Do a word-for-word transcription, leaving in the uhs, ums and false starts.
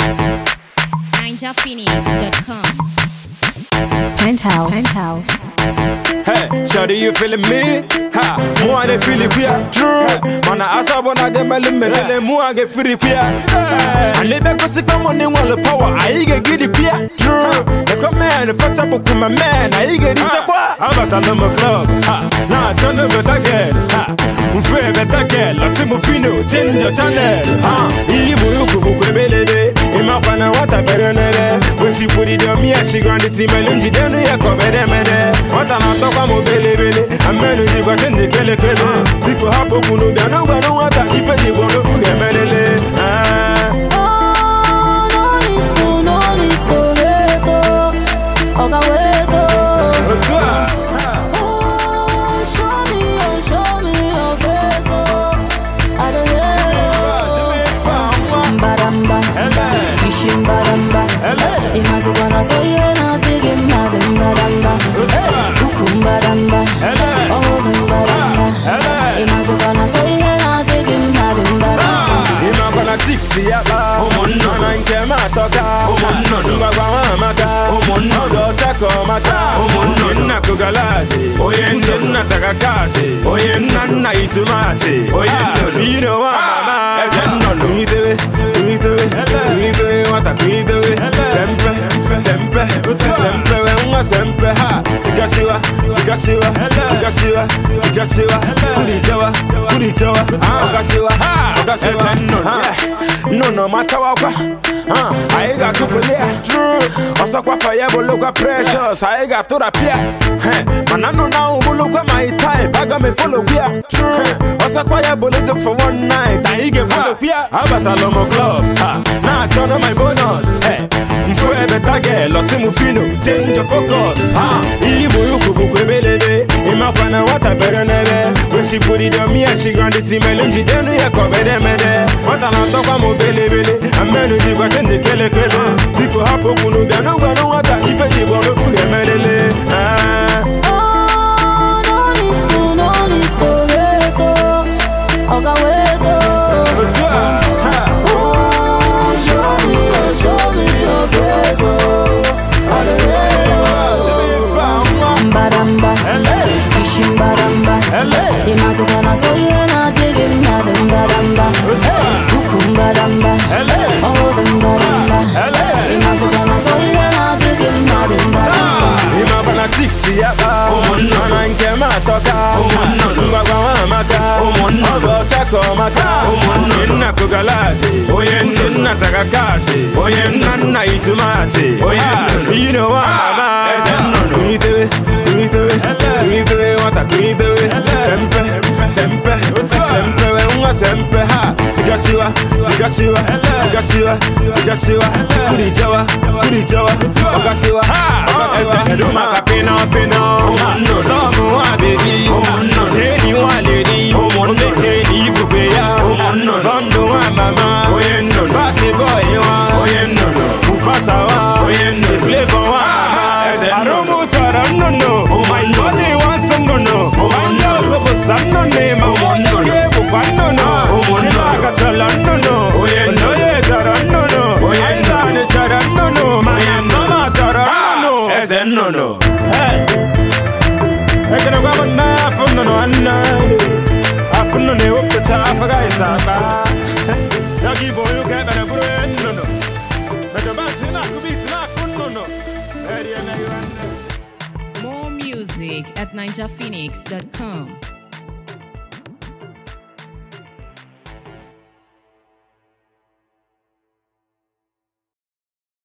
ninja phoenix dot com. Penthouse. Penthouse. Hey, shawty, you feeling me? Ha, more they feel it queer. True. Man, I ask about I get my limit. Let more I get free queer. And let me go see come on in one the power. I get get it queer. True. The come man, the fetch up with my man. I get it. How about a number club? Ha, now turn the better girl. Ha, we feel better girl. I see my fino, change your channel. Ha, you you go go belele. In my pana what I better never. When she put it on me, she grind it to my lunch. Then you come better man. What I not talk about belele. I'm melody got in the kele kele. People have a kuno. They don't know what I if you want to forget melele. Ah. Oh, no need to, no need to hate. Oga wait. Oh, show me, oh, show me your face. Oh, I don't know. Baramba, ishim baramba. Imaze kwana so ye na tege madam baramba. Ukum baramba, oh baramba. Imaze kwana so ye na tege madam baramba. Ima kwana chiksi yaba, omono na nke matoka, omono ngwa maka, omono do chako maka, omono na kugalaje, oyenje na takakaje, oyenna na itumaje, oyenno vino wa mama, ezenno nuitewe, nuitewe, nuitewe wata nuitewe, sempre, sempre, sempre we unga sempre ha, tikashiwa, tikashiwa, tikashiwa, tikashiwa, kurijawa, kurijawa, okashiwa, okashiwa. No, no matter what, uh, I got to play. True. Also, what fire will look at precious. I got to appear. Man, I know now who look at my type. I got me follow here. True. Also, fire bullet just for one night. I get follow here. How about a Lomo club? Now I turn on my bonus. Hey, forever target. Lost him fino. Change the focus. Ah, Ibu yuku buku belede. Ima pana what I better never. When she put it on me and she grind it in my lunch, then we come better better. What I not talk about belele. I'm melody got in the kele kele. People have a kuno. They don't know what I if you want to forget melele. Ah. Oh, no need to, no need to hate. Oga wait. Oh, show me, oh, show me your face. Oh, I don't know. Baramba, ishim baramba. Imaze kwana so ye na tege madam baramba. Ukum baramba, oh baramba. Imaze kwana so ye na tege madam baramba. Ima bana chiksi yaba, omono na nke matoka, omono ngwa maka, omono do chako maka, omono na kugalaje, oyenje na takakaje, oyenna na itumaje, oyenno vino wa mama, ezenno nuitewe, nuitewe, nuitewe wata nuitewe, sempre, sempre, sempre we unga sempre ha, tikashiwa, tikashiwa, tikashiwa, tikashiwa, kurijawa, kurijawa, okashiwa ha, okashiwa, eduma kapino pino, storm wa baby, jenny wa lady, monde keli vubeya, bondo wa mama, oyenno, party boy wa, oyenno, ufasa wa, oyenno, flavor wa, aromo tara no no, my body wants some no no, my love of some no name, I want to give up no no, chilaka chala no no, oyenno ye tara no no, oyenno tara no no, my sana tara no no, ezen no no. Hey, I can go on now for no no and I for no no up the top for guysaba. Dagi boy you get better bro no no. But the man say na could be na no no. More music at ninja phoenix dot com.